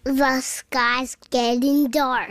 The sky's getting dark.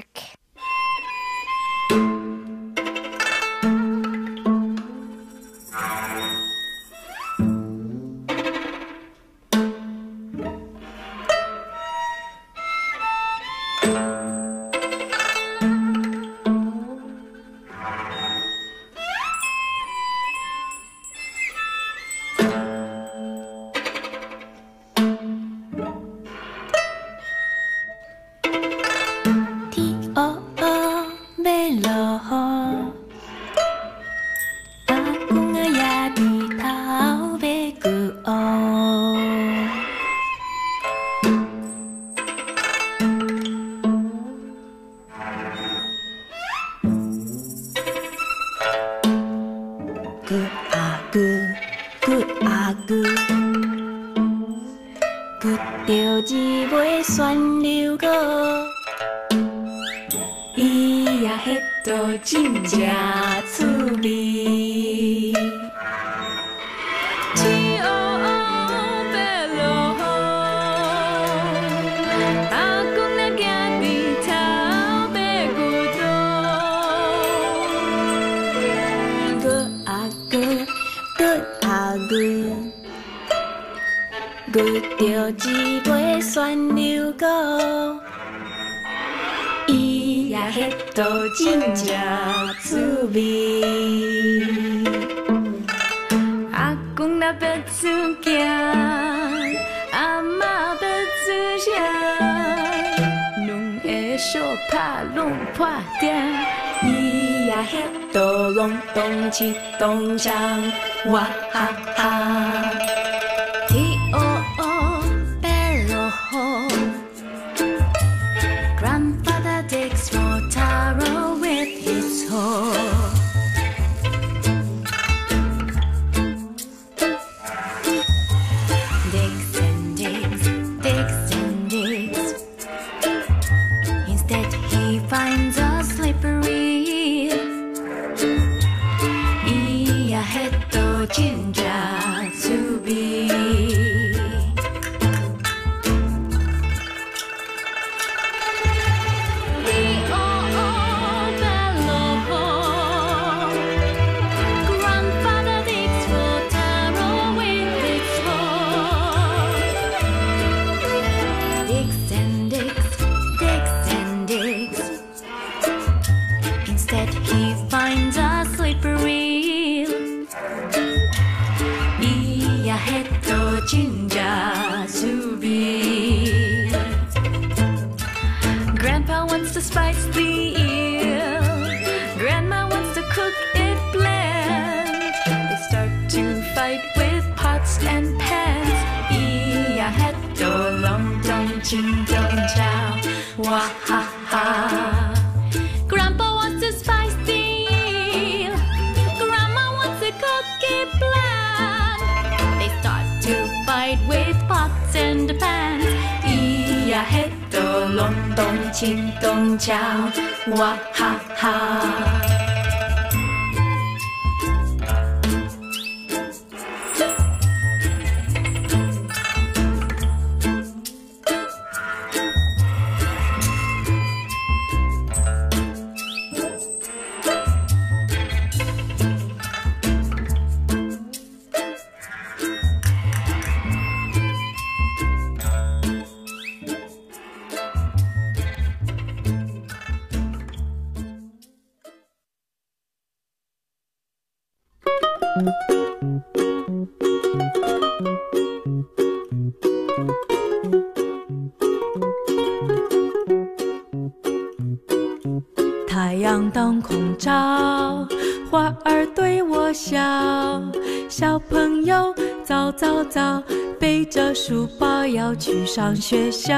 太阳当空照，花儿对我笑。小朋友早早早，背着书包要去上学校。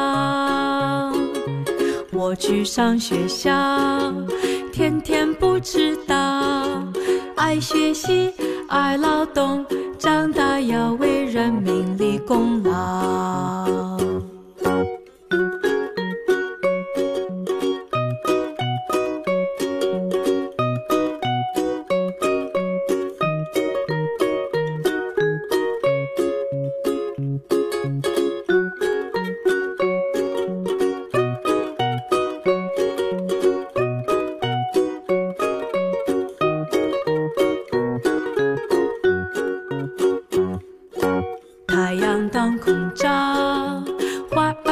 我去上学校，天天不迟到。爱学习，爱劳动，长大要为人民立功劳。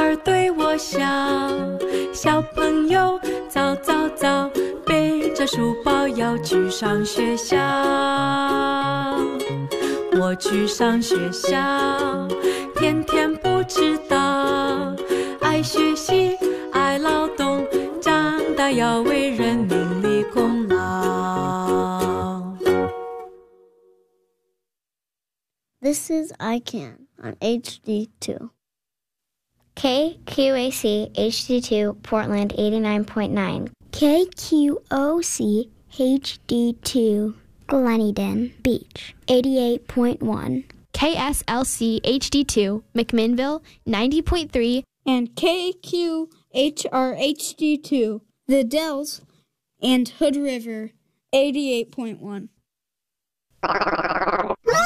儿对我笑。小朋友早早早，背着书包要去上学校。我去上学校，天天不迟到。爱学习，爱劳动，长大要为人民立功劳。 This is I Can on HD2. KQAC HD2 Portland 89.9. KQOC HD2 Gleneden Beach 88.1. KSLC HD2 McMinnville 90.3 and KQHR HD2 The Dells and Hood River 88.1.